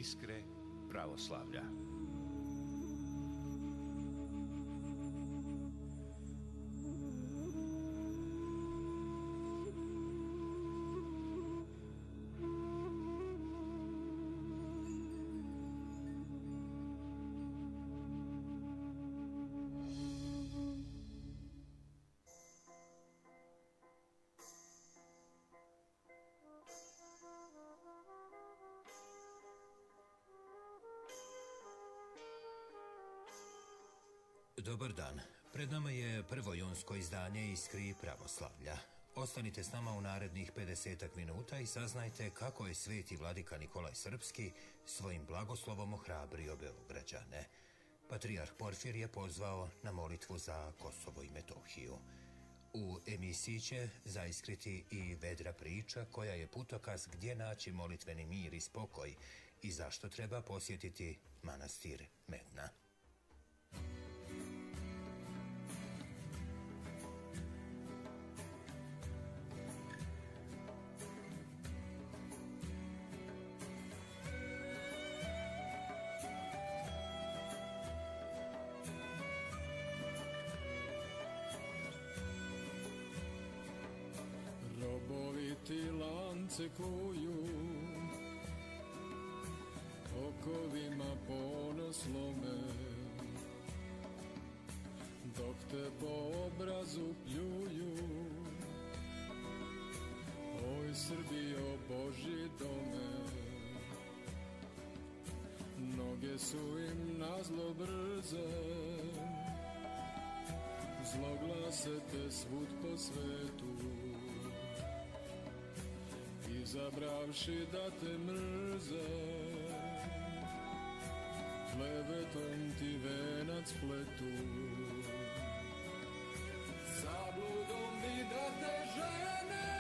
Iskre pravoslavlja. Dobar dan. Pred nama je prvo junsko izdanje Iskri pravoslavlja. Ostanite s nama u narednih 50 minuta i saznajte kako je sveti vladika Nikolaj Srpski svojim blagoslovom ohrabrio Beograđane. Patrijarh Porfir je pozvao na molitvu za Kosovo i Metohiju. U emisiji će zaiskriti i vedra priča koja je putokaz gdje naći molitveni mir i spokoj i zašto treba posjetiti manastir Medna. Robovi ti lance kuju, okovima ponos lome, dok te po obrazu pljuju. Oj Srbijo Božji dome, noge su im nazlo brze, zloglase te svud po svetu, izabravši da te mrze, klevetom ti venac pletu. Zabludom mi da te žene,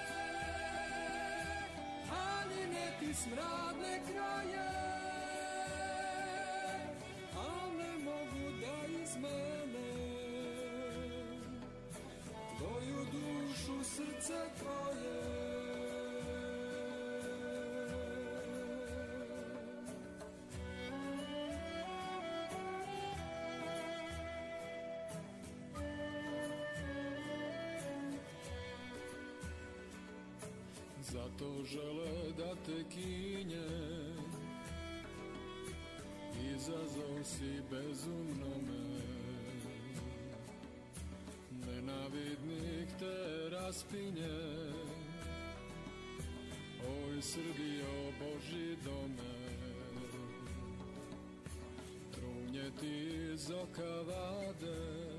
haljine ti smradne kraje, a ne mogu da izmene tvoju dušu, srce tvoje. Zato žele da te kinje, izazov si bezumnome, nenavidnik te raspinje. Oj Srbijo Božji dome, trunje ti iz oka vade,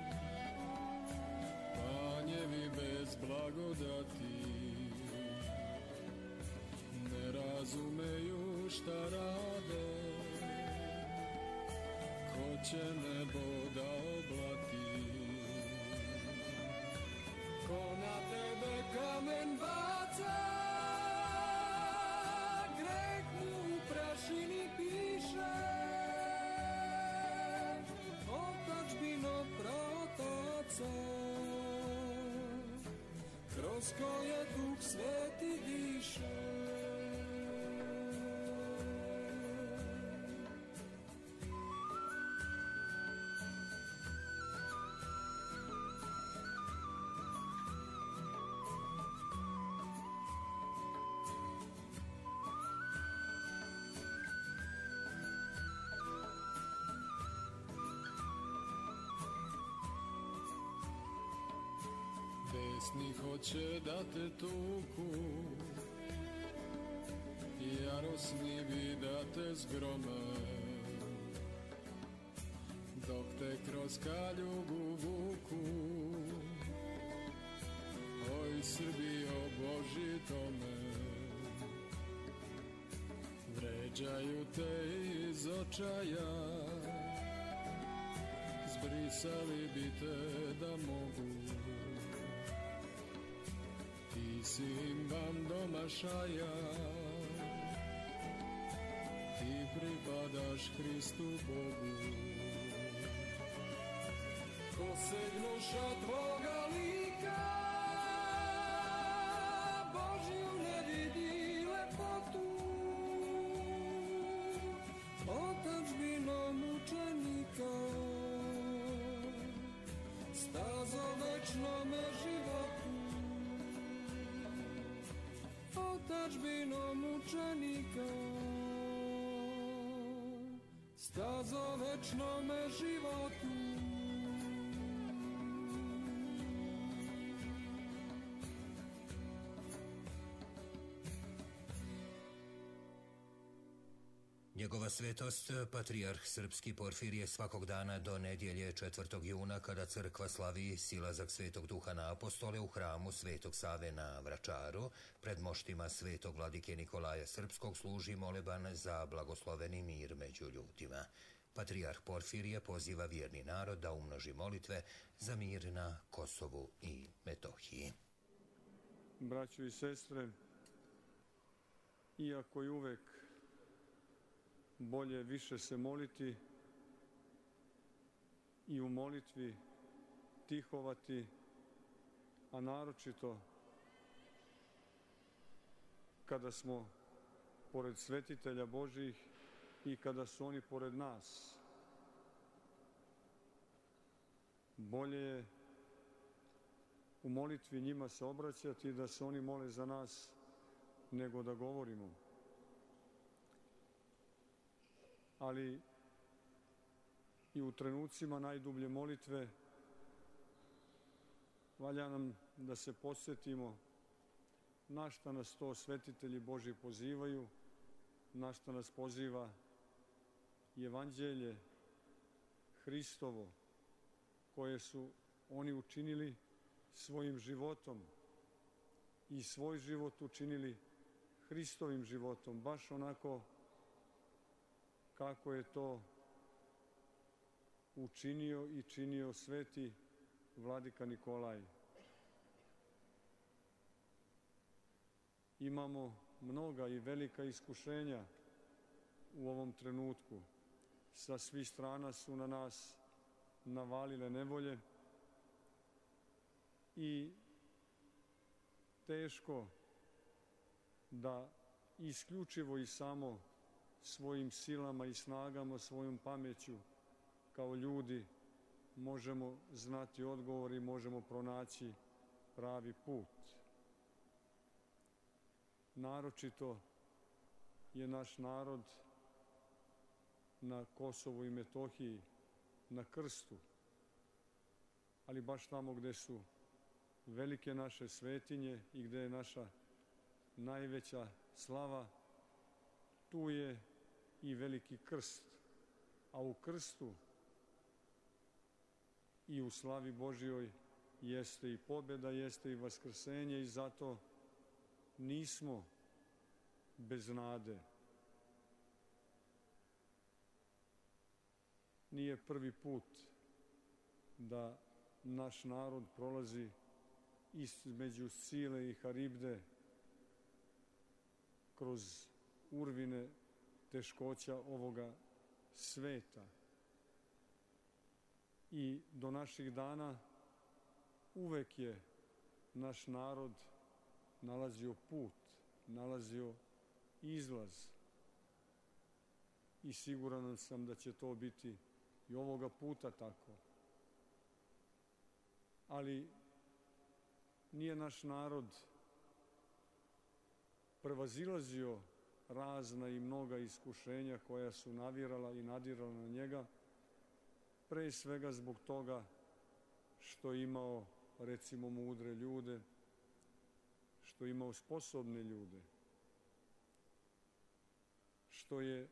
panjevi bez blagodati ne razumeju šta rade. Ko će nebo da oblati, ko na tebe kamen baca, greh mu u prašini piše, otadžbino praotaca, kroz koje Duh Sveti diše. Besni hoće da te tuku, jarosnivi da te zgrome, dok te kroz kaljugu vuku. Oj Srbijo Božji tome, vređaju te iz očaja, zbrisali bi te da mogu. Ti si im van domašaja, ti pripadaš Hristu Bogu. Posegnuša tvoga lika, Božju ne vidi lepotu, mučenika, stazo večnome životu, otačbino mučenika, stazo večnome životu. Njegova svetost, patrijarh srpski Porfirije, svakog dana do nedjelje 4. juna, kada crkva slavi silazak Svetog Duha na apostole u hramu Svetog Save na Vračaru, pred moštima Svetog vladike Nikolaja Srpskog služi moleban za blagosloveni mir među ljudima. Patrijarh Porfirije poziva vjerni narod da umnoži molitve za mir na Kosovu i Metohiji. Braćo i sestre, iako je uvek bolje više se moliti i u molitvi tihovati, a naročito kada smo pored svetitelja Božjih i kada su oni pored nas. Bolje je u molitvi njima se obraćati da se oni mole za nas nego da govorimo. Ali i u trenucima najdublje molitve valja nam da se podsjetimo na šta nas to svetitelji Božji pozivaju, na šta nas poziva Evanđelje Hristovo, koje su oni učinili svojim životom i svoj život učinili Hristovim životom, baš onako kako je to učinio i činio sveti vladika Nikolaj. Imamo mnoga i velika iskušenja u ovom trenutku. Sa svih strana su na nas navalile nevolje i teško da isključivo i samo svojim silama i snagama, svojom pameću kao ljudi možemo znati odgovor i možemo pronaći pravi put. Naročito je naš narod na Kosovu i Metohiji na krstu, ali baš tamo gde su velike naše svetinje i gde je naša najveća slava, tu je i veliki krst, a u krstu i u slavi Božjoj jeste i pobjeda, jeste i vaskrsenje, i zato nismo bez nade. Nije prvi put da naš narod prolazi između Scile i Haribde kroz urvine teškoća ovoga sveta. I do naših dana uvek je naš narod nalazio put, nalazio izlaz. I siguran sam da će to biti i ovoga puta tako. Ali nije naš narod prevazilazio razna i mnoga iskušenja koja su navirala i nadirala na njega, pre svega zbog toga što je imao, recimo, mudre ljude, što je imao sposobne ljude, što je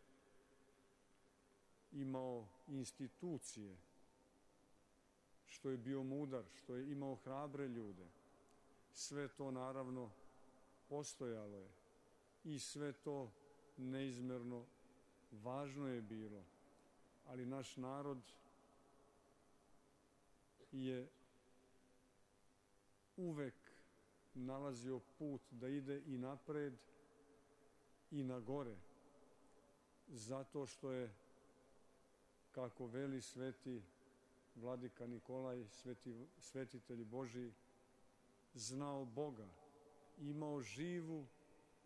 imao institucije, što je bio mudar, što je imao hrabre ljude. Sve to naravno postojalo je i sve to neizmerno važno je bilo, ali naš narod je uvek nalazio put da ide i napred i na gore, zato što je, kako veli sveti vladika Nikolaj, svetitelj Božji, znao Boga, imao živu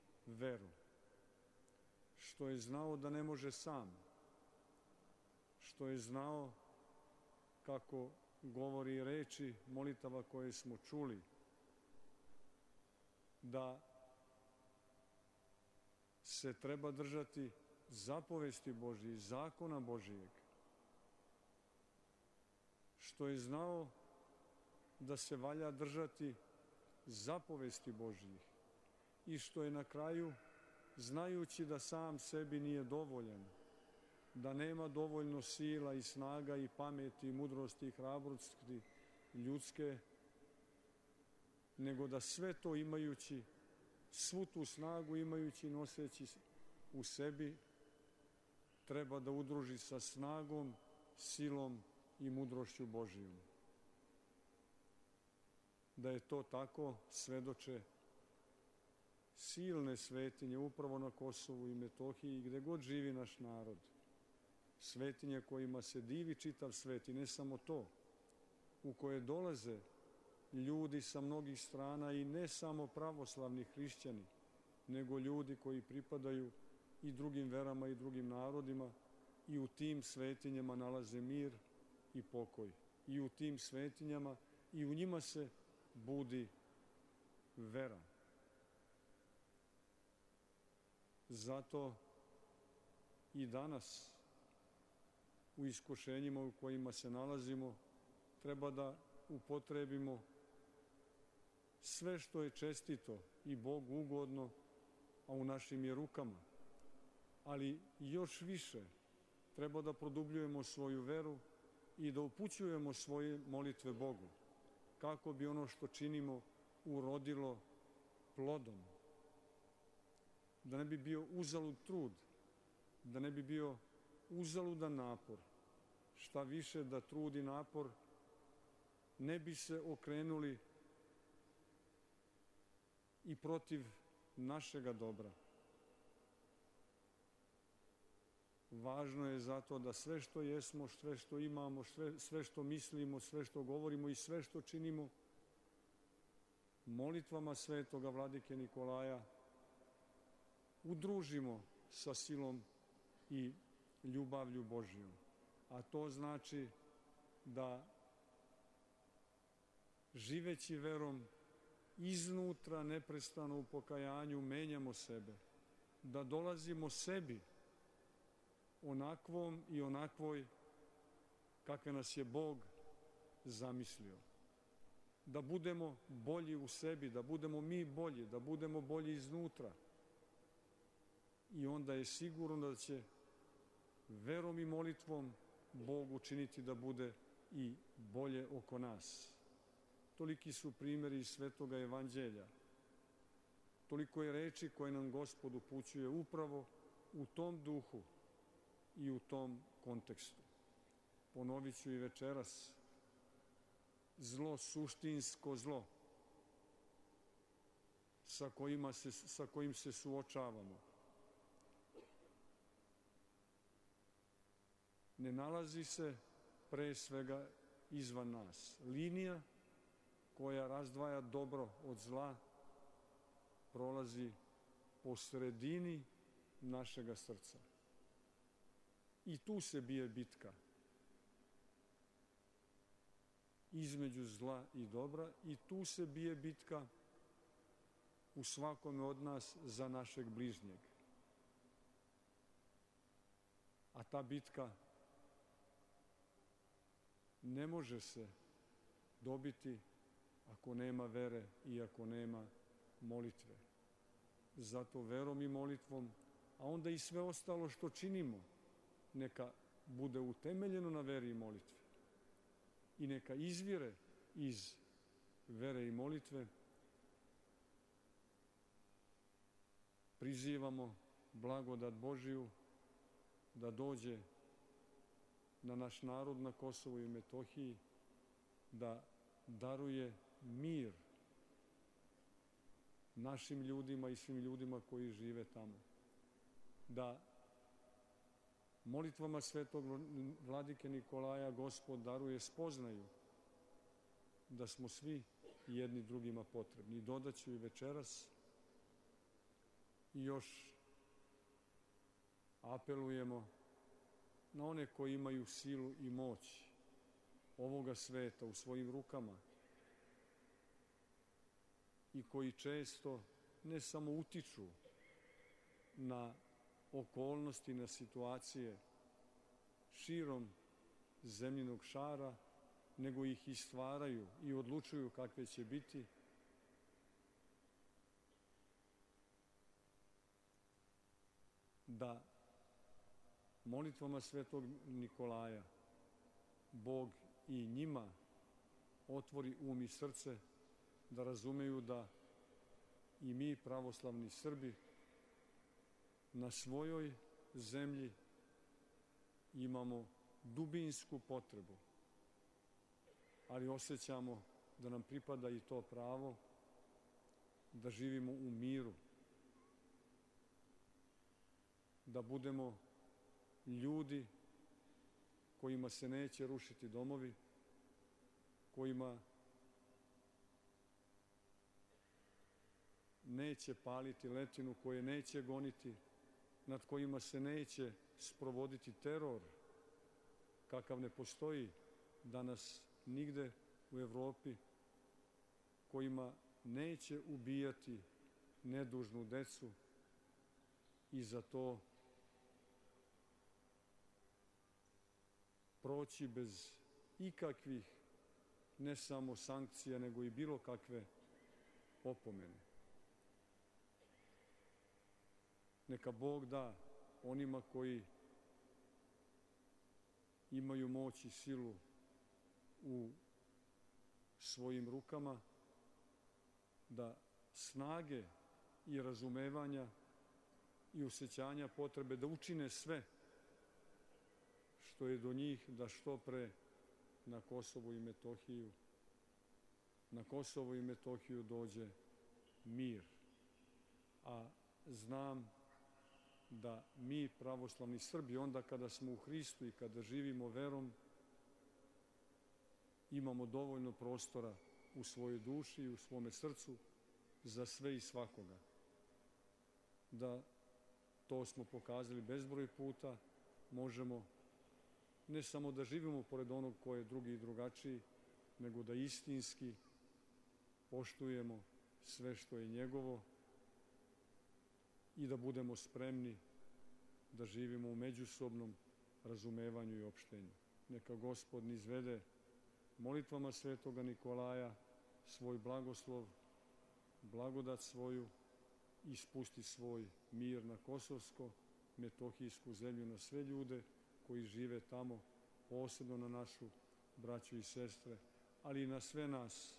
veru, što je znao da ne može sam, što je znao, kako govori reči molitava koje smo čuli, da se treba držati zapovesti Božije, zakona Božijeg, što je znao da se valja držati zapovesti Božjih i što je na kraju, znajući da sam sebi nije dovoljan, da nema dovoljno sila i snaga i pameti i mudrosti i hrabrosti ljudske, nego da sve to imajući, svu tu snagu imajući i noseći u sebi, treba da udruži sa snagom, silom i mudrošću Božijom. Da je to tako, svedoče silne svetinje upravo na Kosovu i Metohiji, gde god živi naš narod. Svetinje kojima se divi čitav svet i ne samo to, u koje dolaze ljudi sa mnogih strana i ne samo pravoslavni hrišćani, nego ljudi koji pripadaju i drugim verama i drugim narodima i u tim svetinjama nalaze mir i pokoj. I u tim svetinjama i u njima se budi vera. Zato i danas u iskušenjima u kojima se nalazimo treba da upotrebimo sve što je čestito i Bogu ugodno, a u našim je rukama. Ali još više treba da produbljujemo svoju veru i da upućujemo svoje molitve Bogu, kako bi ono što činimo urodilo plodom. Da ne bi bio uzalud trud, da ne bi bio uzaludan napor. Šta više, da trud i napor ne bi se okrenuli i protiv našega dobra. Važno je zato da sve što jesmo, sve što imamo, sve što mislimo, sve što govorimo i sve što činimo molitvama svetoga vladike Nikolaja udružimo sa silom i ljubavlju Božjom. A to znači da živeći verom iznutra neprestano u pokajanju menjamo sebe, da dolazimo sebi onakvom i onakvoj kakve nas je Bog zamislio. Da budemo bolji u sebi, da budemo mi bolji, da budemo bolji iznutra. I onda je sigurno da će verom i molitvom Bog učiniti da bude i bolje oko nas. Toliki su primjeri iz Svetoga evanđelja. Toliko je reči koje nam Gospod upućuje upravo u tom duhu i u tom kontekstu. Ponovit ću i večeras, zlo, suštinsko zlo sa kojim se suočavamo, ne nalazi se pre svega izvan nas. Linija koja razdvaja dobro od zla prolazi po sredini našega srca. I tu se bije bitka između zla i dobra i tu se bije bitka u svakome od nas za našeg bližnjeg. A ta bitka ne može se dobiti ako nema vere i ako nema molitve. Zato verom i molitvom, a onda i sve ostalo što činimo, neka bude utemeljeno na veri i molitvi i neka izvire iz vere i molitve. Prizivamo blagodat Božiju da dođe na naš narod na Kosovu i Metohiji, da daruje mir našim ljudima i svim ljudima koji žive tamo. Da molitvama svetog vladike Nikolaja Gospod daruje spoznaju da smo svi jedni drugima potrebni. I dodaću i večeras i još apelujemo na one koji imaju silu i moć ovoga sveta u svojim rukama i koji često ne samo utiču na okolnosti, na situacije širom zemljinog šara, nego ih i stvaraju i odlučuju kakve će biti, da molitvama Svetog Nikolaja Bog i njima otvori um i srce, da razumeju da i mi, pravoslavni Srbi, na svojoj zemlji imamo dubinsku potrebu, ali osjećamo da nam pripada i to pravo da živimo u miru, da budemo ljudi kojima se neće rušiti domovi, kojima neće paliti letinu, koje neće goniti, nad kojima se neće sprovoditi teror, kakav ne postoji danas nigde u Evropi, kojima neće ubijati nedužnu decu i za to proći bez ikakvih ne samo sankcija, nego i bilo kakve opomene. Neka Bog da onima koji imaju moć i silu u svojim rukama, da snage i razumevanja i osjećanja potrebe da učine sve što je do njih, da što pre na Kosovo i Metohiju dođe mir. A znam da mi, pravoslavni Srbi, onda kada smo u Hristu i kada živimo verom, imamo dovoljno prostora u svojoj duši i u svome srcu za sve i svakoga. Da to smo pokazali bezbroj puta, možemo ne samo da živimo pored onog ko je drugi i drugačiji, nego da istinski poštujemo sve što je njegovo i da budemo spremni da živimo u međusobnom razumevanju i opštenju. Neka Gospod izvede molitvama Svetoga Nikolaja svoj blagoslov, blagodat svoju i spusti svoj mir na kosovsko-metohijsku zemlju, na sve ljude koji žive tamo, posebno na našu braću i sestre, ali i na sve nas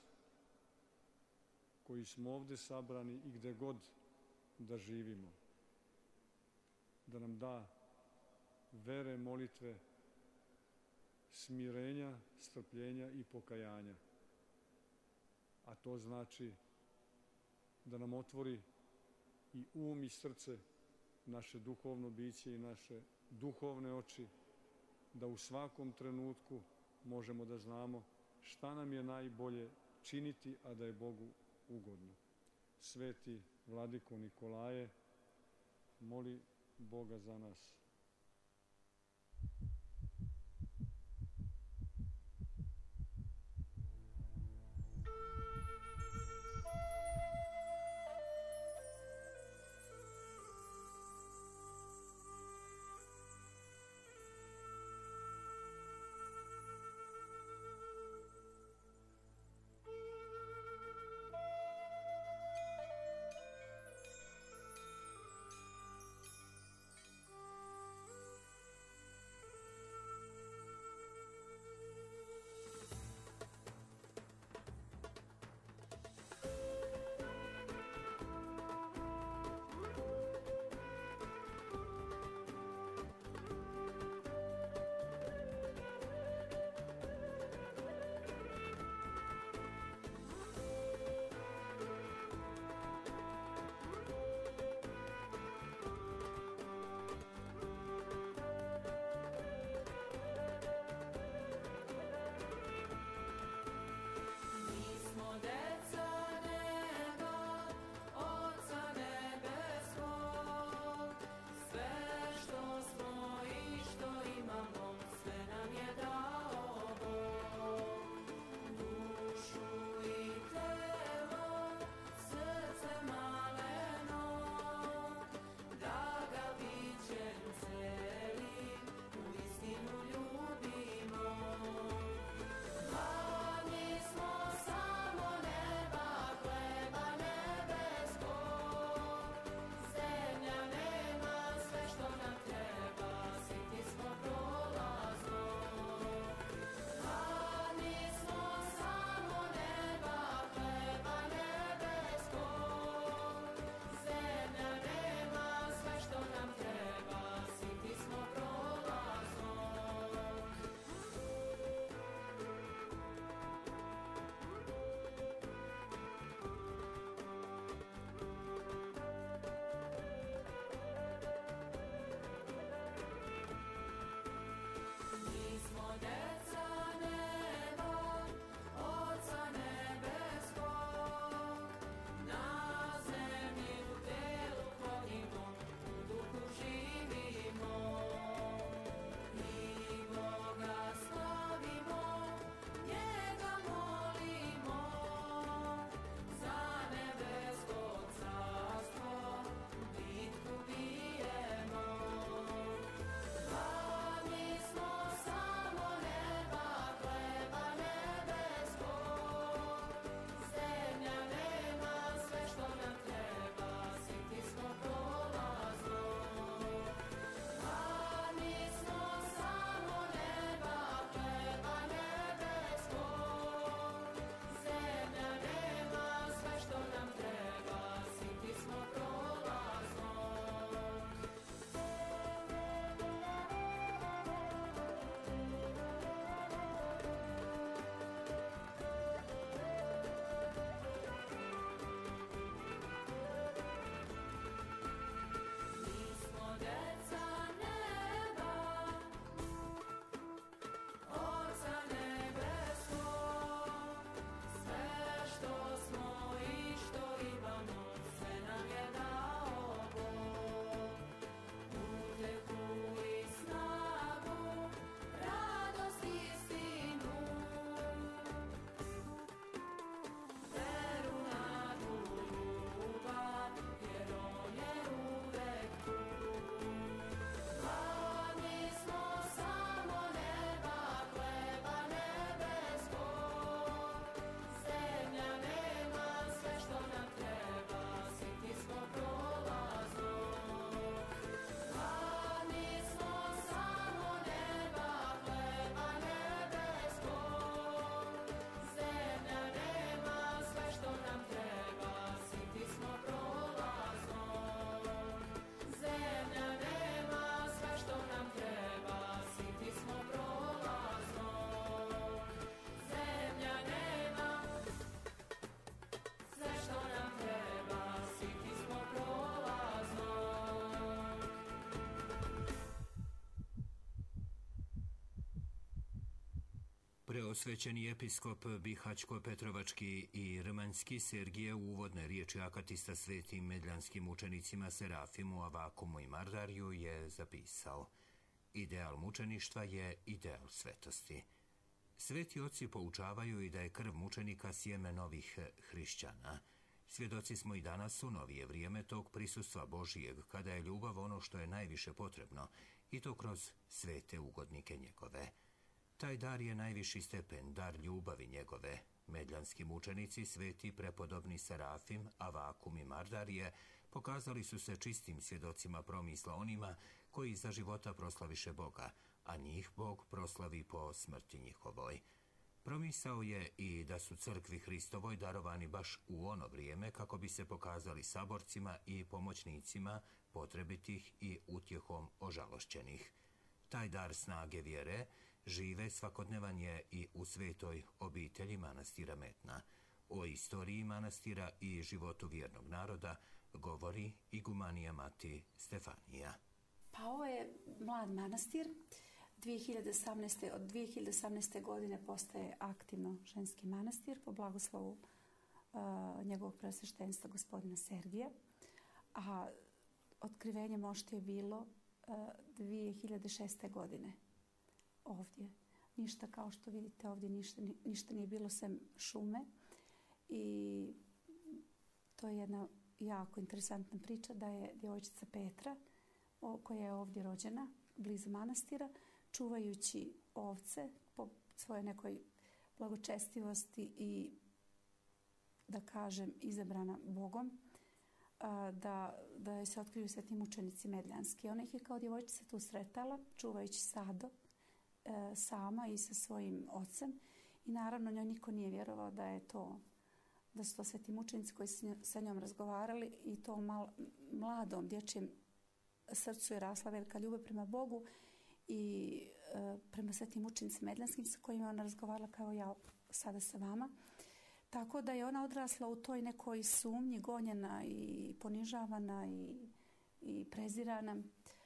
koji smo ovde sabrani i gde god da živimo. Da nam da vere, molitve, smirenja, strpljenja i pokajanja. A to znači da nam otvori i um i srce, naše duhovno biće i naše duhovne oči, da u svakom trenutku možemo da znamo šta nam je najbolje činiti, a da je Bogu ugodno. Sveti Vladiko Nikolaje, moli Boga za nas. Preosvećeni episkop Bihaćko-Petrovački i Rmanjski Sergije u uvodne riječi akatista svetim medljanskim učenicima Serafimu, Avakumu i Mardariju je zapisao: ideal mučeništva je ideal svetosti. Sveti oci poučavaju i da je krv mučenika sjeme novih hrišćana. Svjedoci smo i danas u novije vrijeme tog prisustva Božijeg, kada je ljubav ono što je najviše potrebno, i to kroz svete ugodnike njegove. Taj dar je najviši stepen, dar ljubavi njegove. Medljanski mučenici, sveti prepodobni Serafim, Avakum i Mardarije, pokazali su se čistim svjedocima promisla onima koji za života proslaviše Boga, a njih Bog proslavi po smrti njihovoj. Promisao je i da su crkvi Hristovoj darovani baš u ono vrijeme kako bi se pokazali saborcima i pomoćnicima potrebitih i utjehom ožalošćenih. Taj dar snage vjere žive svakodnevan je i u svetoj obitelji manastira Metna. O istoriji manastira i životu vjernog naroda govori igumanija mati Stefanija. Pa ovo je mlad manastir. Od 2018. godine postaje aktivno ženski manastir po blagoslovu njegovog preosveštenstva gospodina Sergija. A otkrivenje mošti je bilo 2006. godine ovdje. Ništa, kao što vidite ovdje, ništa nije bilo sem šume. I to je jedna jako interesantna priča da je djevojčica Petra, koja je ovdje rođena, blizu manastira, čuvajući ovce po svojoj nekoj blagočestivosti i, da kažem, izabrana Bogom, da je se otkriju sveti mučenici medljanski. Ona ih je kao djevojčica tu sretala, čuvajući stado sama i sa svojim ocem. I naravno njoj niko nije vjerovao da su to sveti mučenici koji su sa njom razgovarali, i to mladom dječjem srcu je rasla velika ljubav prema Bogu i prema svetim mučenicima medljanskim sa kojima ona razgovarala kao ja sada sa vama. Tako da je ona odrasla u toj nekoj sumnji, gonjena i ponižavana i prezirana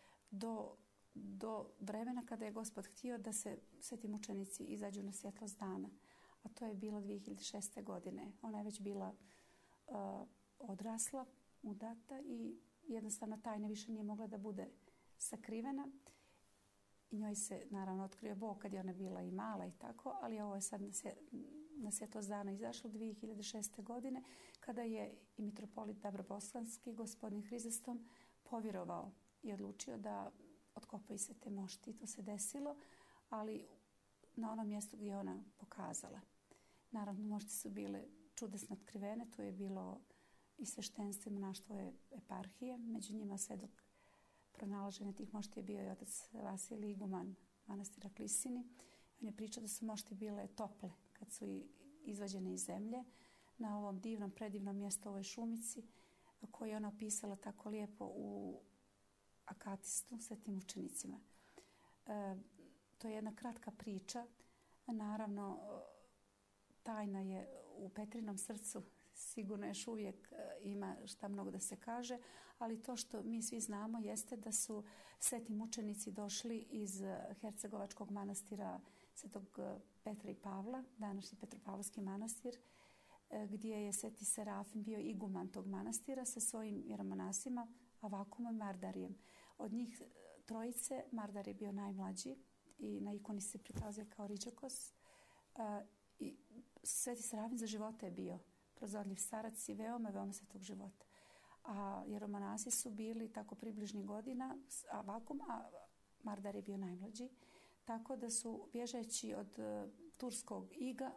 do vremena kada je Gospod htio da se sveti mučenici izađu na svjetlost dana. A to je bilo 2006. godine. Ona je već bila odrasla, udata, i jednostavno tajna više nije mogla da bude sakrivena. I njoj se naravno otkrio Bog kad je ona bila i mala i tako, ali ovo je sad na svjetlost dana izašlo 2006. godine, kada je i mitropolit Dabrobosanski, gospodin Hrizestom, povjerovao i odlučio da otkopaju se te mošti. I to se desilo, ali na onom mjestu gdje je ona pokazala. Naravno, mošti su bile čudesno otkrivene, tu je bilo i sveštenstvo i monaštvo eparhije, među njima sve dok pronalaženja tih mošti je bio i otac Vasilij, iguman manastira Klisini. On je pričao da su mošti bile tople kad su izvađene iz zemlje na ovom divnom, predivnom mjestu, ovoj šumici, koju je ona opisala tako lijepo u akatistu svetim učenicima. To je jedna kratka priča. Naravno, tajna je u Petrinom srcu, sigurno još uvijek ima šta mnogo da se kaže, ali to što mi svi znamo jeste da su sveti mučenici došli iz hercegovačkog manastira svetog Petra i Pavla, današnji Petropavlovski manastir, gdje je sveti Serafim bio iguman tog manastira sa svojim vjeromonasima Avakumom i Mardarijem. Od njih trojice Mardar je bio najmlađi i na ikoni se prikazuje kao Riđakos. I sveti Serafim za života je bio prozorljiv starac i veoma svetog života. A vjeromonasi su bili tako približnih godina, Avakum, a Mardar je bio najmlađi. Tako da su, bježeći od turskog iga,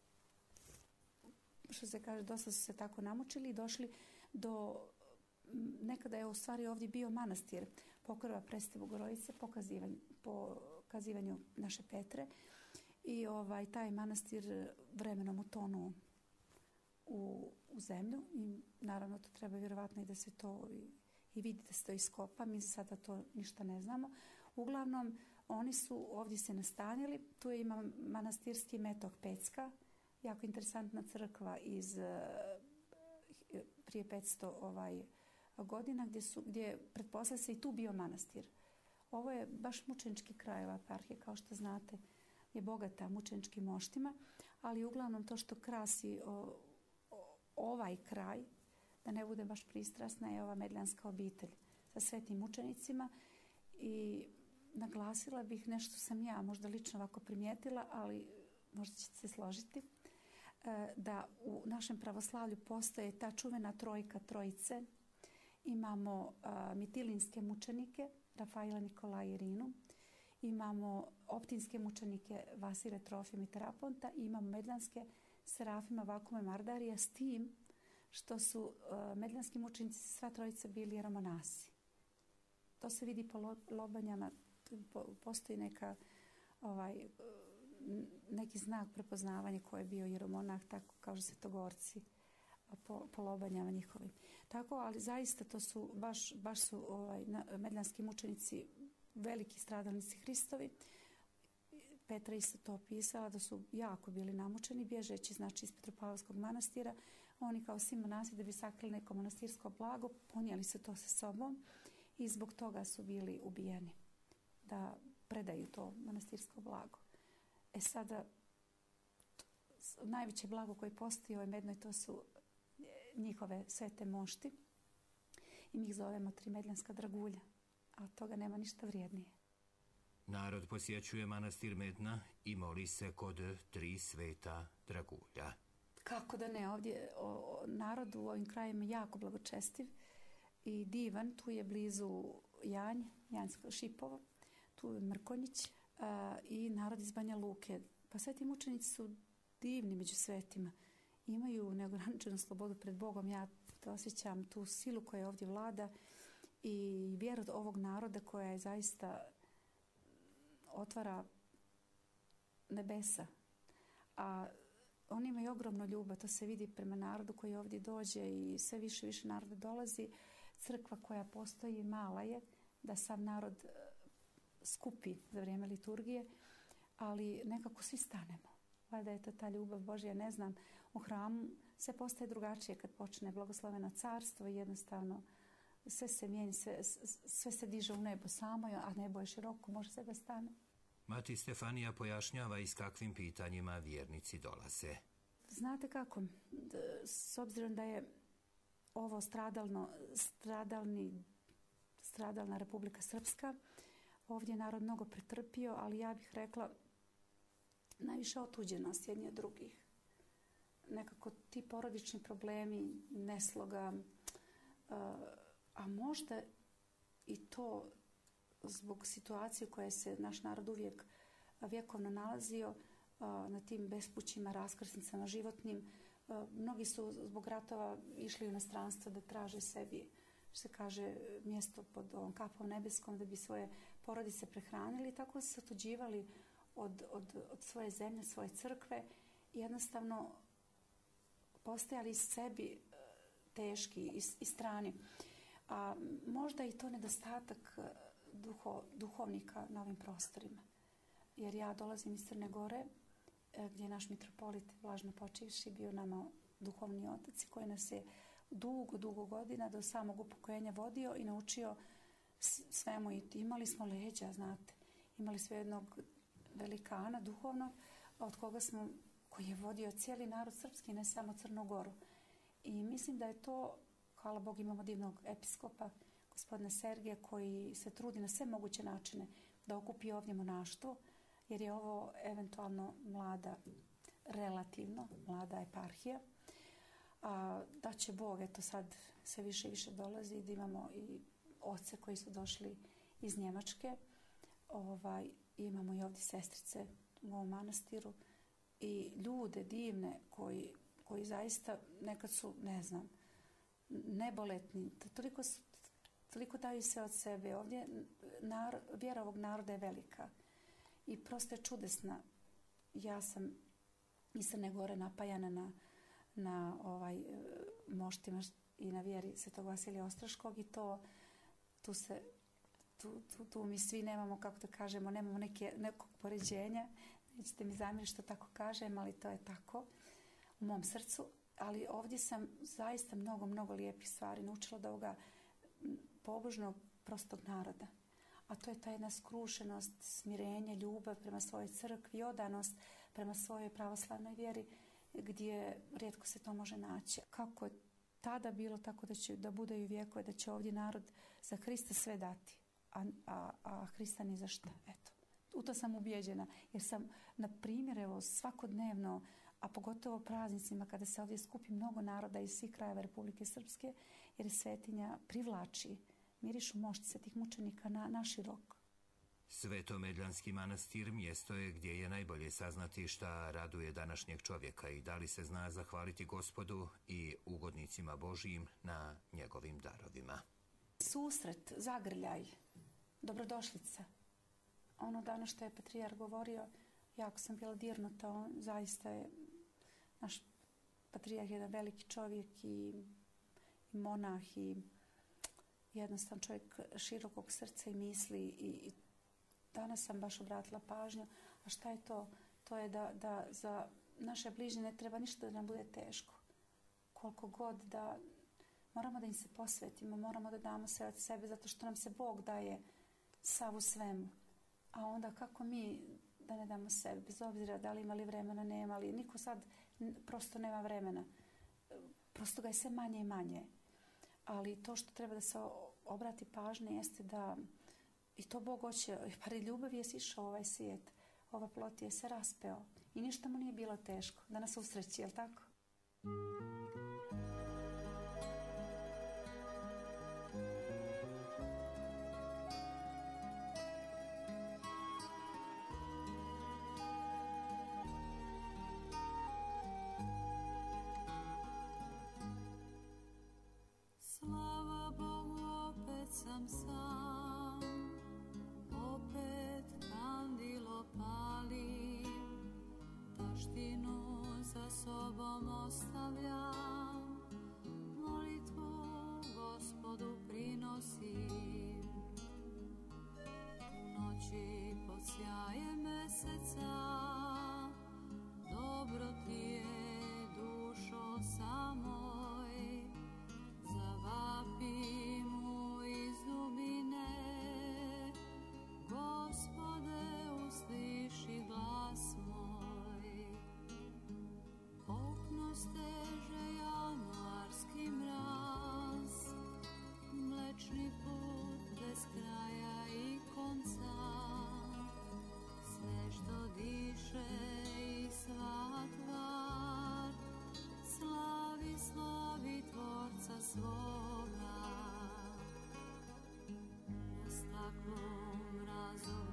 što se kaže, dosta su se tako namučili i došli do, nekada je u stvari ovdje bio manastir Pokorova Presvete Bogorodice, pokazivanju naše Petre, i taj manastir vremenom utonuo u zemlju, i naravno to treba vjerovatno i da se to i vidi, da se to iskopa. Mi za sada to ništa ne znamo. Uglavnom, oni su ovdje se nastanili. Tu je ima manastirski metok Pecka, jako interesantna crkva iz prije 500 godina, gdje pretpostavlja se i tu bio manastir. Ovo je baš mučenički kraj ova eparhija, kao što znate. je bogata mučeničkim moštima, ali uglavnom to što krasi ovaj kraj, da ne bude baš pristrasna, je ova medljanska obitelj sa svetim mučenicima. I naglasila bih nešto sam ja možda lično ovako primijetila, ali možda ćete se složiti, da u našem pravoslavlju postoje ta čuvena trojka trojice. Imamo mitilinske mučenike, Rafaila, Nikolaja i Irinu. Imamo optinske mučenike Vasile, Trofima i Teraponta. I imamo medljanske Serafima, Vakuma i Mardarija, s tim što su medljanski mučenici sva trojica bili jeromonasi. To se vidi po lobanjama. Postoji neki znak prepoznavanja ko je bio jeromonah, tako kao svetogorci po lobanjama njihovim. Tako, ali zaista to su baš su medljanski mučenici veliki stradalnici Hristovi. Petra isto to opisala, da su jako bili namučeni, bježeći znači iz Petropavlovskog manastira. Oni kao svi monasi, da bi sakrili neko manastirsko blago, ponijeli se to sa sobom i zbog toga su bili ubijeni, da predaju to manastirsko blago. Sada, najveće blago koje postoji u ovoj Mednoj, to su njihove svete mošti. I mi ih zovemo 3 medljanska dragulja, a od toga nema ništa vrijednije. Narod posjećuje manastir Medna i moli se kod 3 sveta dragulja. Kako da ne, ovdje narod u ovim krajima jako blagočestiv i divan. Tu je blizu Janjsko Šipovo, tu je Mrkonjić i narod iz Banja Luke. Pa sveti mučenici su divni među svetima. Imaju neograničenu slobodu pred Bogom. Ja osjećam tu silu koja ovdje vlada i vjeru ovog naroda koja je zaista otvara nebesa. A oni imaju ogromnu ljubav, to se vidi prema narodu koji ovdje dođe i sve više i više naroda dolazi. Crkva koja postoji mala je, da sam narod skupi za vrijeme liturgije, ali nekako svi stanemo. Valjda je to ta ljubav Božja, ne znam, u hramu sve postaje drugačije kad počne blagosloveno carstvo i jednostavno sve se mijenja, sve se diže u nebo samo, a nebo je široko, može se da stane. Mati Stefanija pojašnjava i s kakvim pitanjima vjernici dolaze. Znate kako, s obzirom da je ovo stradalna Republika Srpska, ovdje je narod mnogo pretrpio, ali ja bih rekla najviše otuđenost jedni od drugih. Nekako ti porodični problemi, nesloga, a možda i to zbog situacije u kojoj se naš narod uvijek vjekovno nalazio na tim bespućima, raskrsnicama životnim. Mnogi su zbog ratova išli u inostranstvo da traže sebi, što se kaže, mjesto pod ovom kapom nebeskom da bi svoje porodice prehranili. Tako su se otuđivali od svoje zemlje, svoje crkve i jednostavno postajali sebi teški i strani. A možda i to nedostatak duhovnika na ovim prostorima. Jer ja dolazim iz Crne Gore, gdje je naš mitropolit Vlažno počivši bio nama duhovni otac i koji nas je dugo godina do samog upokojenja vodio i naučio svemu. I imali smo leđa, znate. Imali smo jednog velikana duhovnog koji je vodio cijeli narod srpski, ne samo Crnu Goru. I mislim da je to, hvala Bogu, imamo divnog episkopa, gospodina Sergija, koji se trudi na sve moguće načine da okupi ovdje monaštvo, jer je ovo eventualno relativno mlada eparhija. Da će Bog, eto sad sve više i više dolazi, da imamo i oce koji su došli iz Njemačke. Imamo i ovdje sestrice u ovom manastiru i ljude divne koji zaista nekad su, ne znam, neboletni, toliko daju se od sebe. Ovdje vjera ovog naroda je velika i prosto je čudesna. Ja sam iz Crne Gore napajana na moštima i na vjeri Svetog Vasilija Ostroškog i tu mi svi nemamo, kako da kažemo, nemamo nekog poređenja. Nećete mi zamjeriti što tako kažem, ali to je tako u mom srcu. Ali ovdje sam zaista mnogo lijepih stvari naučila od ovoga pobožnog, prostog naroda. a to je ta jedna skrušenost, smirenje, ljubav prema svojoj crkvi, odanost prema svojoj pravoslavnoj vjeri, gdje rijetko se to može naći. Kako je tada bilo, tako da bude i u vjekove, da će ovdje narod za Hrista sve dati, a Hrista ni za šta. Eto. U to sam ubijeđena, jer sam, na primjer, evo, svakodnevno, a pogotovo praznicima, kada se ovdje skupi mnogo naroda iz svih krajeva Republike Srpske, jer svetinja privlači, mirišu moštice tih mučenika na širok. Svetomedljanski manastir mjesto je gdje je najbolje saznati šta raduje današnjeg čovjeka i da li se zna zahvaliti Gospodu i ugodnicima Božijim na njegovim darovima. Susret, zagrljaj, dobrodošlica. Ono danas što je patrijar govorio, jako sam bila dirnuta, on zaista je, naš patrijar je jedan veliki čovjek i monah i jednostavan čovjek širokog srca i misli i danas sam baš obratila pažnju. A šta je to? To je da za naše bližnje ne treba ništa da nam bude teško. Koliko god da moramo da im se posvetimo, moramo da damo sve od sebe zato što nam se Bog daje sav u svemu. A onda kako mi da ne damo sebe, bez obzira da li imali vremena, nema li. Niko sad prosto nema vremena. Prosto ga je sve manje i manje. Ali to što treba da se obrati pažnje jeste da i to Bog hoće, par ljubav je sišao u ovaj svijet. Ova plot je se raspeo i ništa mu nije bilo teško da nas usreći, jel tako? Slava Bogu, opet sam sam, opet kandilo palim, taštinu za sobom ostavljam, molitvu Gospodu prinosim. U noći pod sjajem meseca, dobro ti je, dušo samoj, zavapim mu iz dubine, Gospode, usliši glas moj. Okno steže januarski mraz, mlečni put bez kraja i konca, sve što diše i sva tvar, slavi, slavi Tvorca svoga. Na staklu mrazov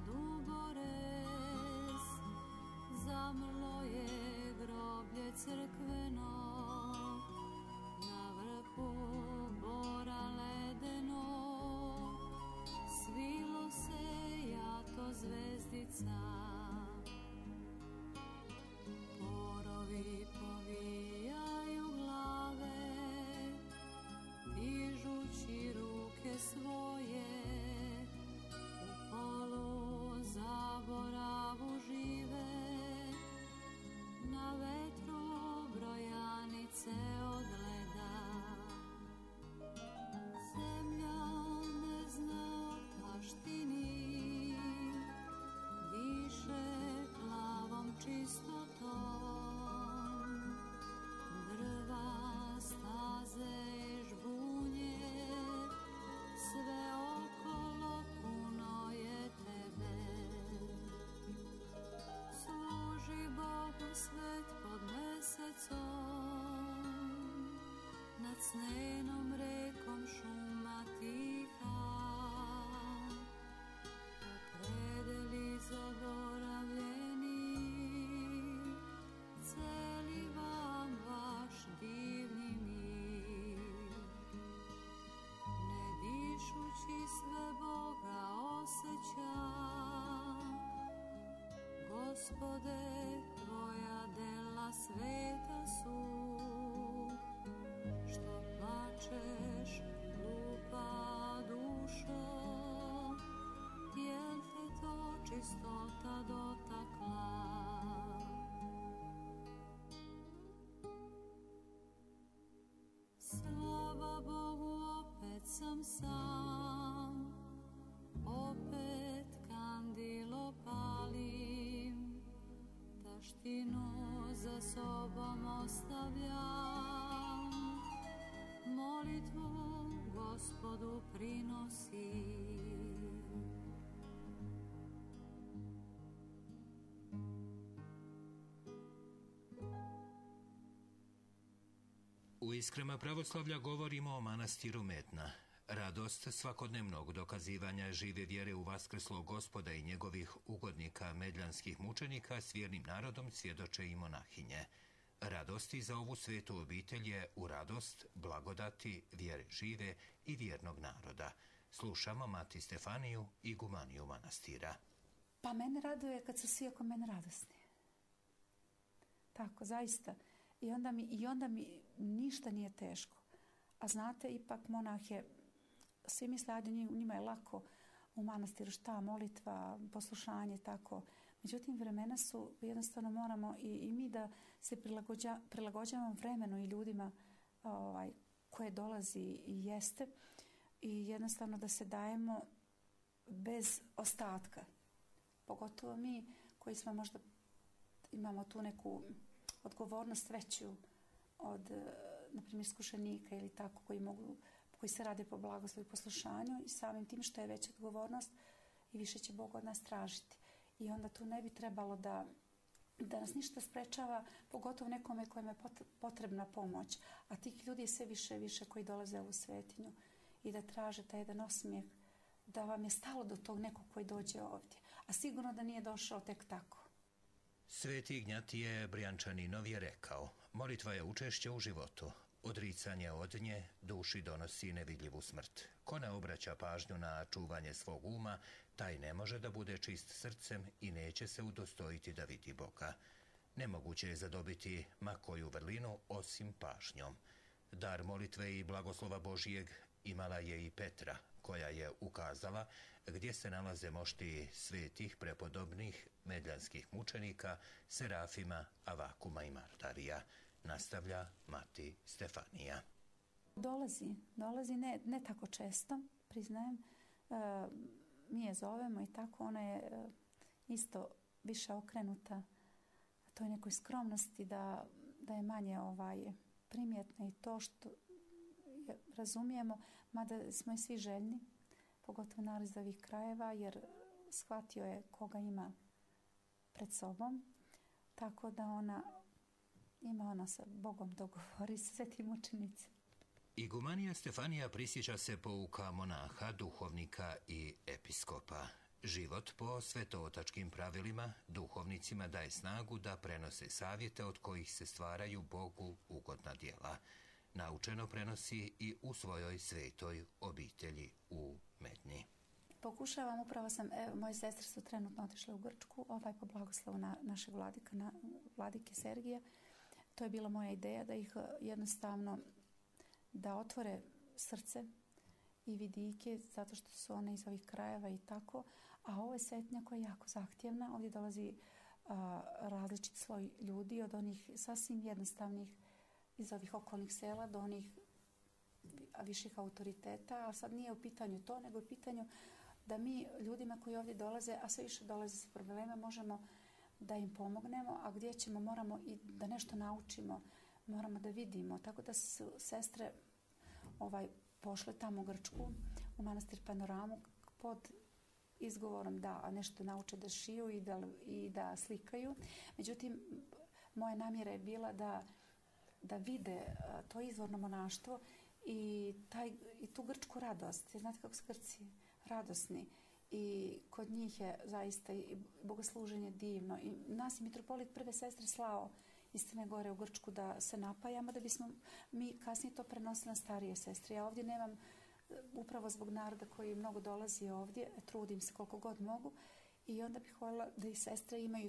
dugorez, zamrlo je groblje crkveno, sobom ostavljam, molitvu Gospodu prinosim. U Iskrama pravoslavlja govorimo o manastiru Medna. Radost svakodnevnog dokazivanja žive vjere u vaskrslog Gospoda i njegovih ugodnika medljanskih mučenika s vjernim narodom svjedoče i monahinje. Radosti za ovu svetu obitelj je u radost, blagodati, vjere žive i vjernog naroda. Slušamo mati Stefaniju, igumaniju manastira. Pa mene raduje kad su svi oko mene radosni. Tako, zaista. I onda mi ništa nije teško. A znate, ipak monah je, svi misle, ajde, njima je lako u manastiru, šta, molitva, poslušanje, tako. Međutim, vremena su, jednostavno moramo i mi da se prilagođavamo vremenu i ljudima koje dolazi i jeste, i jednostavno da se dajemo bez ostatka. Pogotovo mi koji smo možda, imamo tu neku odgovornost veću od, na primjer, iskušenika ili tako, koji se rade po blagoslovu i poslušanju, i samim tim što je veća odgovornost i više će Bog od nas tražiti. I onda tu ne bi trebalo da nas ništa sprečava, pogotovo nekome kojem je potrebna pomoć. A tih ljudi je sve više i više koji dolaze u svetinju i da traže taj jedan osmijeh, da vam je stalo do tog nekog koji dođe ovdje. A sigurno da nije došao tek tako. Sveti Ignjatije Brijančaninov je rekao, molitva je učešće u životu. Odricanje od nje duši donosi nevidljivu smrt. Ko ne obraća pažnju na čuvanje svog uma, taj ne može da bude čist srcem i neće se udostojiti da vidi Boga. Nemoguće je zadobiti ma koju vrlinu osim pažnjom. Dar molitve i blagoslova Božijeg imala je i Petra, koja je ukazala gdje se nalaze mošti svetih prepodobnih medljanskih mučenika Serafima, Avakuma i Martarija. Nastavlja mati Stefanija. Dolazi ne tako često, priznajem. Mi je zovemo i tako, ona je isto više okrenuta toj nekoj skromnosti, da je manje primjetna, i to što razumijemo, mada smo i svi željni, pogotovo narod iz ovih krajeva, jer shvatio je koga ima pred sobom, tako da ona sa Bogom dogovori, sa svetim učenicima. Igumanija Stefanija prisjeća se pouka monaha, duhovnika i episkopa. Život po svetootačkim pravilima duhovnicima daje snagu da prenose savjete od kojih se stvaraju Bogu ugodna djela. Naučeno prenosi i u svojoj svetoj obitelji u Mednji. Pokušavam, upravo moje sestre su trenutno otišle u Grčku, po blagoslovu našeg vladike Sergija. To je bila moja ideja, da ih jednostavno da otvore srce i vidike, zato što su one iz ovih krajeva i tako. A ovo je svetnja koja je jako zahtjevna. Ovdje dolazi različit sloj ljudi, od onih sasvim jednostavnih iz ovih okolnih sela do onih viših autoriteta. A sad nije u pitanju to, nego je u pitanju da mi ljudima koji ovdje dolaze, a sve više dolaze sa problema, možemo da im pomognemo, a gdje ćemo, moramo i da nešto naučimo, moramo da vidimo. Tako da su sestre pošle tamo u Grčku, u manastir Panoramu, pod izgovorom da nešto nauče da šiju i da slikaju. Međutim, moja namjera je bila da vide to izvorno monaštvo i tu grčku radost. Znate kako su Grci radosni. I kod njih je zaista i bogosluženje divno. I nas je mitropolit prve sestre slao iz Crne Gore u Grčku da se napajamo, da bismo mi kasnije to prenosili na starije sestre. Ja ovdje nemam, upravo zbog naroda koji mnogo dolazi ovdje, trudim se koliko god mogu, i onda bih voljela da i sestre imaju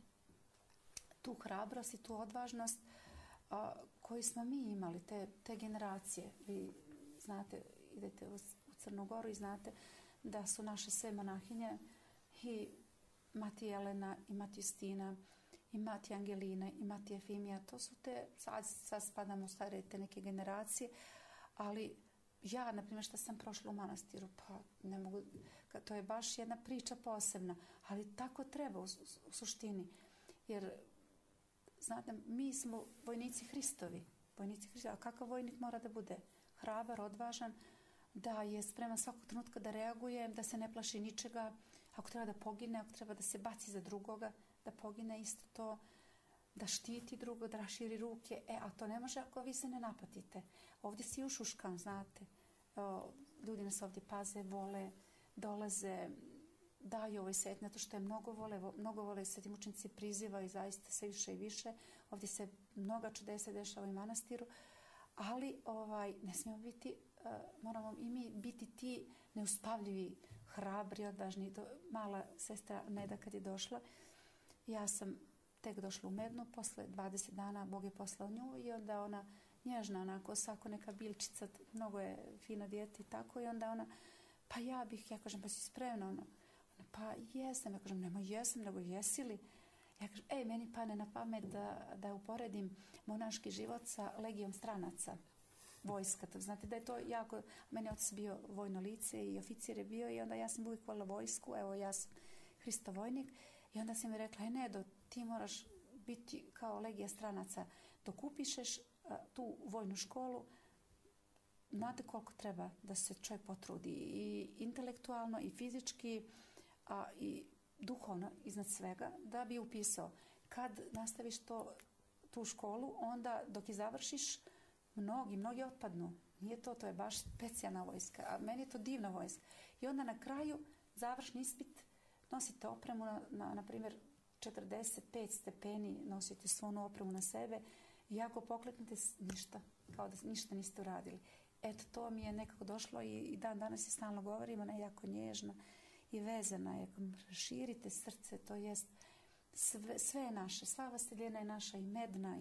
tu hrabrost i tu odvažnost koju smo mi imali, te generacije. Vi znate, idete u Crnu Goru i znate da su naše sve monahinje, i mati Jelena, i mati Justina, i mati Angelina, i mati Efimija. To su sad spadamo u stare te neke generacije, ali ja, na primjer, što sam prošla u manastiru, pa ne mogu, to je baš jedna priča posebna, ali tako treba u suštini, jer znate, mi smo vojnici Hristovi. A kakav vojnik mora da bude? Hrabar, odvažan, da je spreman svakog trenutka da reaguje, da se ne plaši ničega, ako treba da pogine, ako treba da se baci za drugoga, da pogine isto to, da štiti drugo, da raširi ruke. A to ne može ako vi se ne napatite. Ovdje si ušuškan, znate. Ljudi nas ovdje paze, vole, dolaze, daju ovoj svet, zato što je mnogo vole, svetim učenici prizivaju zaista sve više i više. Ovdje se mnoga čudesa dešava u manastiru, ali ne smijemo biti, moramo i mi biti ti neuspavljivi, hrabri, odvažni. Mala sestra Neda kad je došla, ja sam tek došla u Mednu, posle 20 dana Bog je poslao nju i onda ona nježna, onako, svako neka bilčica, mnogo je fino dijete i tako, i onda ona, pa ja kažem, pa si spremna, ona, pa jesam, ja kažem, nemoj jesam, nego jesi li? Ja kažem, meni pane na pamet da uporedim monaški život sa legijom stranaca, vojska. Znate da je to jako, meni je otac bio vojno lice i oficir je bio i onda ja sam uvijek volila vojsku, evo ja sam Hristov vojnik i onda sam mi rekla, Nedo, ti moraš biti kao legija stranaca, dok upišeš tu vojnu školu, znate koliko treba da se čovjek potrudi i intelektualno i fizički, a i duhovno iznad svega, da bi upisao. Kad nastaviš tu školu, onda dok je završiš, mnogi otpadnu. Nije to je baš specijalna vojska, a meni je to divna vojska. I onda na kraju, završni ispit, nosite opremu na primjer 45 stepeni, nosite svu onu opremu na sebe i ako pokleknete ništa, kao da ništa niste uradili. Eto, to mi je nekako došlo i danas je stalno govorim, ona je jako nježna i vezana je. Širite srce, to jest sve je naše, sva vaseljena je naša i Medna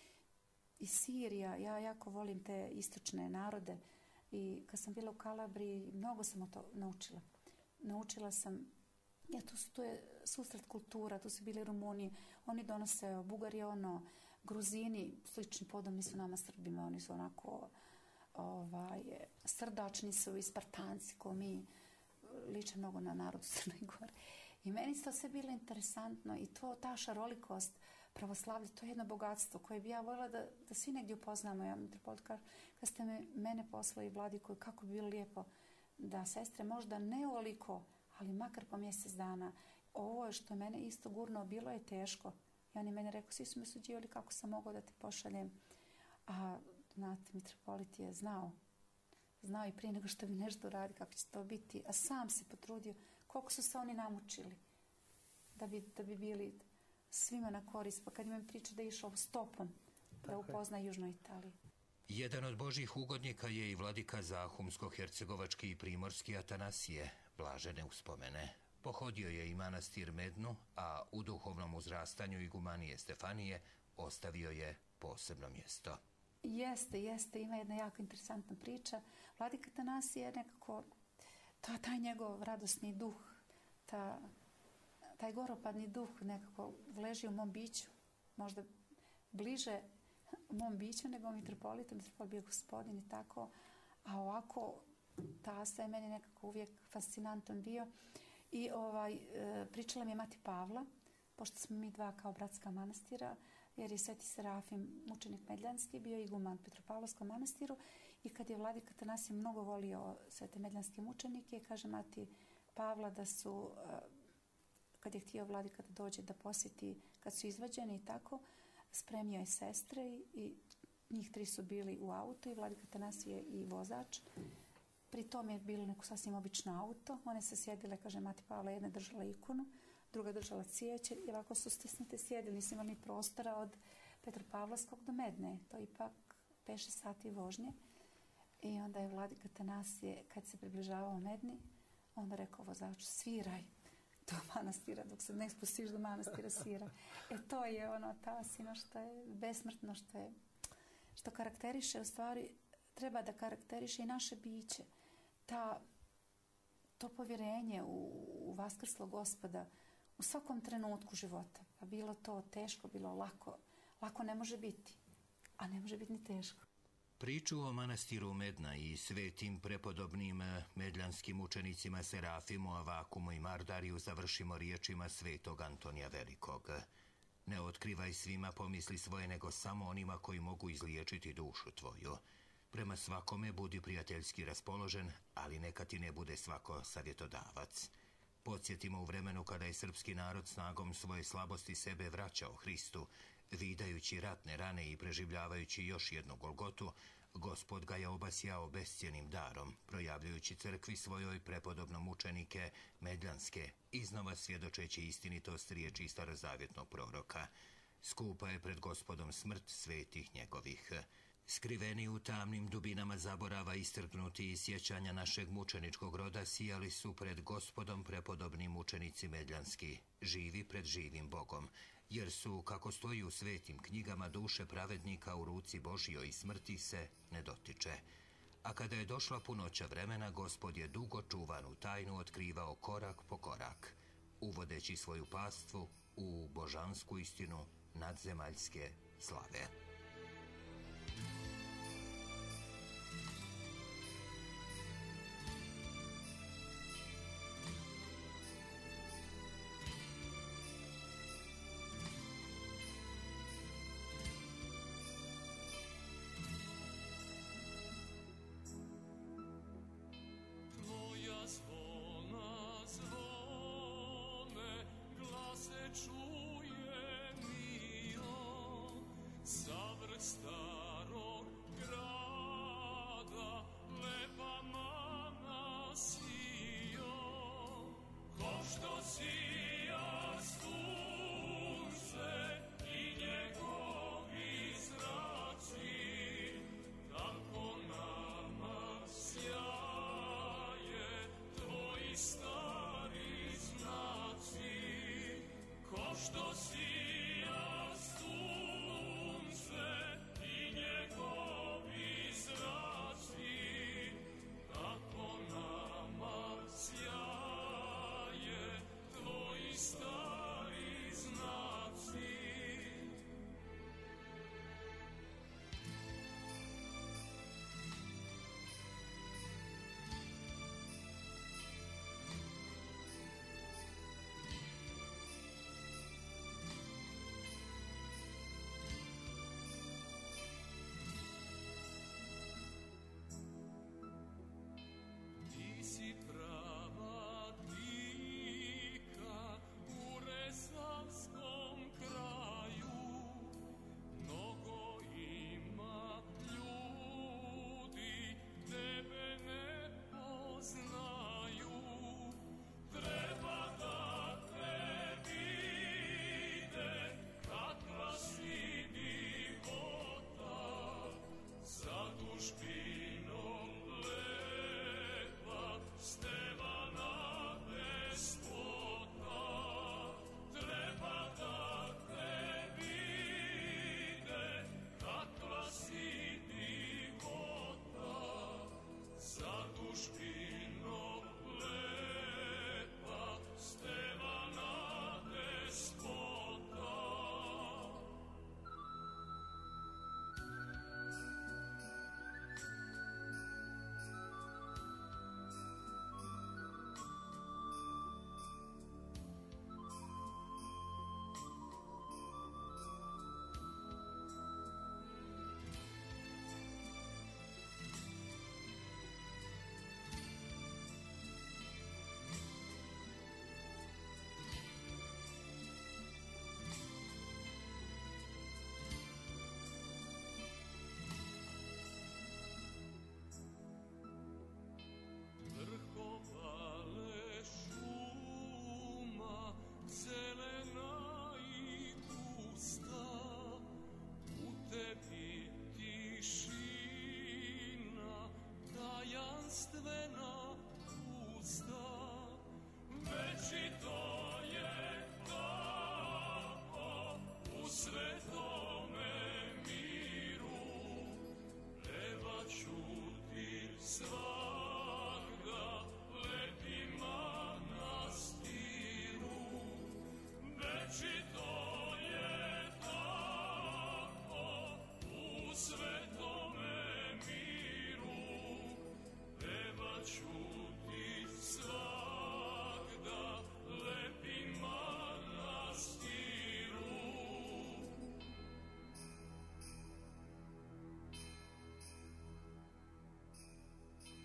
i Sirija. Ja jako volim te istočne narode i kad sam bila u Kalabriji, mnogo sam o to naučila. Naučila sam, tu je susret kultura, tu su bili Rumuni, oni donose Bugari, Gruzini, slični podobni su nama Srbima, oni su onako srdačni su i Spartanci, ko mi, liče mnogo na narod Crne Gore. I meni to sve bilo interesantno i ta šarolikost pravoslavlja, to je jedno bogatstvo koje bi ja voljela da svi negdje upoznamo. Ja, mitropolit, kad ste mene poslali Vladiku, kako bi bilo lijepo da sestre možda ne ovoliko, ali makar po mjesec dana. Ovo što je mene isto gurno, bilo je teško. I oni mene rekao, svi su me suđivali kako sam mogao da te pošaljem. A znate, mitropolit je znao i prije nego što bi nešto radi, kako će to biti, a sam se potrudio, koliko su se oni namučili da bi bili svima na korist. Pa kad imam priča da je išao stopom da upozna Južnu Italiju. Jedan od Božjih ugodnika je i vladika Zahumsko-hercegovački i primorski Atanasije, blažene uspomene. Pohodio je i manastir Mednu, a u duhovnom uzrastanju igumanije Stefanije ostavio je posebno mjesto. Jeste, ima jedna jako interesantna priča. Vladika Atanasije je nekako, taj njegov radosni duh, taj goropadni duh nekako leži u mom biću, možda bliže mom biću nego mitropolitu. Mitropolit bio gospodin i tako, a ovako tasta je meni nekako uvijek fascinantan bio. I pričala mi je mati Pavla, pošto smo mi dva kao bratska manastira, jer je Sveti Serafim, mučenik medljanski, bio iguman Petropavlovskom manastiru i kad je vladika Atanasije mnogo volio svete medljanske mučenike, kaže mati Pavla da su, kad je htio vladika da dođe da posjeti, kad su izvađeni i tako, spremio je sestre i njih 3 su bili u autu i vladika Atanasije i vozač. Pri tom je bilo neko sasvim obično auto, one se sjedile, kaže mati Pavla, jedna držala ikonu, druga držala cvijeće i ovako su stisnute sjedili, nisu imali prostora od Petropavlovskog do Medne, to je ipak 5-6 sati vožnje. I onda je vladika Atanasije, kad se približavao Medni, onda rekao vozaču, sviraj do manastira, dok se ne spustiš do manastira, sviraj. To je ta sina što je besmrtno, što karakteriše, u stvari treba da karakteriše i naše biće. To povjerenje u vaskrslog Gospoda u svakom trenutku života. Pa bilo to teško, bilo lako. Lako ne može biti, a ne može biti ni teško. Priču o manastiru Medna i svetim prepodobnim medljanskim učenicima Serafimu, Avakumu i Mardariju završimo riječima svetog Antonija Velikog. Ne otkrivaj svima pomisli svoje, nego samo onima koji mogu izliječiti dušu tvoju. Prema svakome budi prijateljski raspoložen, ali neka ti ne bude svako savjetodavac. Podsjetimo u vremenu kada je srpski narod snagom svoje slabosti sebe vraćao Hristu, vidajući ratne rane i preživljavajući još jednu Golgotu, Gospod ga je obasjao bescjenim darom, projavljujući crkvi svojoj prepodobno mučenike Medljanske, iznova svjedočeći istinitost riječi starozavjetnog proroka. Skupa je pred Gospodom smrt svetih njegovih. Skriveni u tamnim dubinama zaborava, istrgnuti iz sjećanja našeg mučeničkog roda, sijali su pred Gospodom prepodobni mučenici Medljanski, živi pred živim Bogom, jer su, kako stoji u svetim knjigama, duše pravednika u ruci Božjoj i smrti se ne dotiče. A kada je došla punoća vremena, Gospod je dugo čuvanu tajnu otkrivao korak po korak, uvodeći svoju pastvu u božansku istinu nadzemaljske slave. Zvona zvone, glase čuje mio,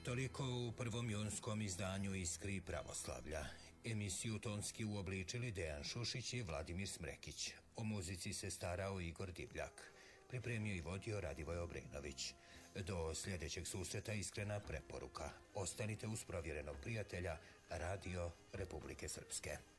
Toliko u prvom jonskom izdanju Iskri pravoslavlja. Emisiju tonski uobličili Dejan Šušić i Vladimir Smrekić. O muzici se starao Igor Divljak. Pripremio i vodio Radivoj Obrenović. Do sljedećeg susreta iskrena preporuka. Ostanite uz provjerenog prijatelja Radio Republike Srpske.